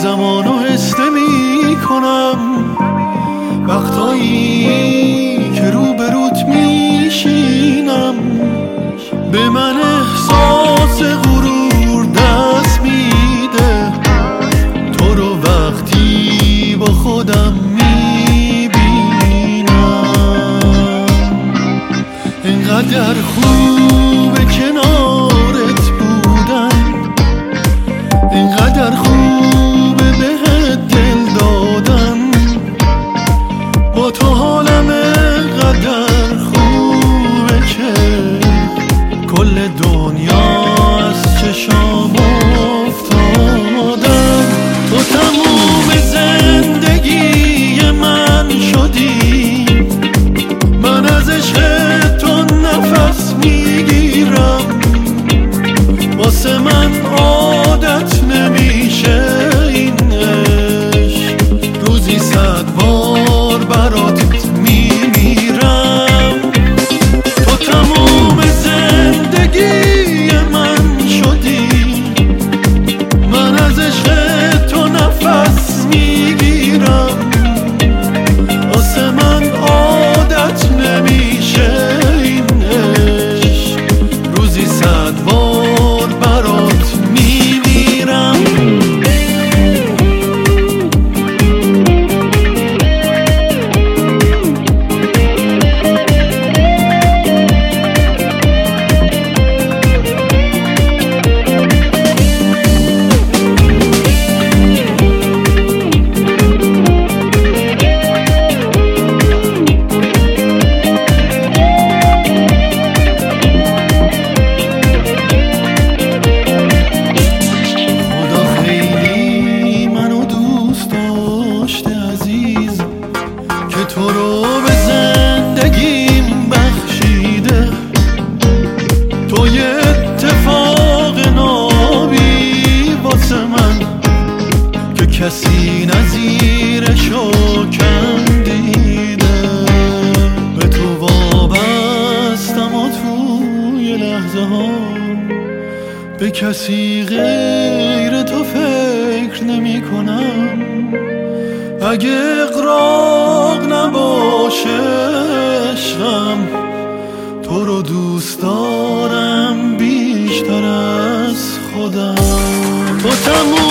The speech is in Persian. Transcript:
زمانو حس نمی کنم، وقتایی که روبروت میشینم به من احساس غرور دست میده. تو رو وقتی با خودم میبینم اینقدر خوبه کنارت بودن، اینقدر خوبه بهت دل دادن. با تو حالم اینقدر خوبه که کل دنیا از چشام افتادن. تو تموم زندگی من شدی، من از عشق تو نفس میگیرم. واسه من عادت نمیشه این عشق، روزی 100 بار برات میمیرم. تو تموم زندگی من شدی، من از عشق تو نفس میگیرم. واسه من عادت نمیشه این عشق، روزی 100 بار برات میمیرم. تو رو به زندگیم بخشیده، تو یه اتفاق نابی واسه من که کسی نظیرشو کندیده. به تو وابستم و توی لحظه ها به کسی غیر تو فکر نمی کنم. اگه اغراق نباشه عشقم، تو رو دوست دارم بیشتر از خودم. تو